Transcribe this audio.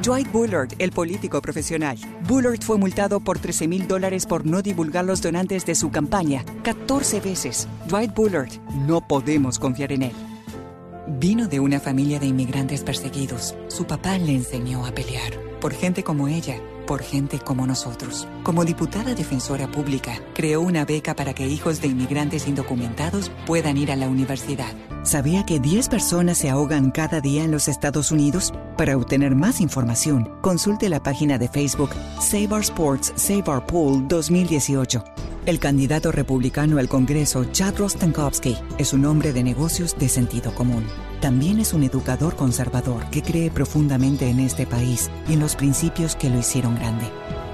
Dwight Bullard, el político profesional. Bullard fue multado por $13,000 por no divulgar los donantes de su campaña 14 veces. Dwight Bullard, no podemos confiar en él. Vino de una familia de inmigrantes perseguidos. Su papá le enseñó a pelear. Por gente como ella, por gente como nosotros. Como diputada defensora pública, creó una beca para que hijos de inmigrantes indocumentados puedan ir a la universidad. ¿Sabía que 10 personas se ahogan cada día en los Estados Unidos? Para obtener más información, consulte la página de Facebook Save Our Sports, Save Our Pool 2018. El candidato republicano al Congreso, Chad Rostenkowski, es un hombre de negocios de sentido común. También es un educador conservador que cree profundamente en este país y en los principios que lo hicieron grande.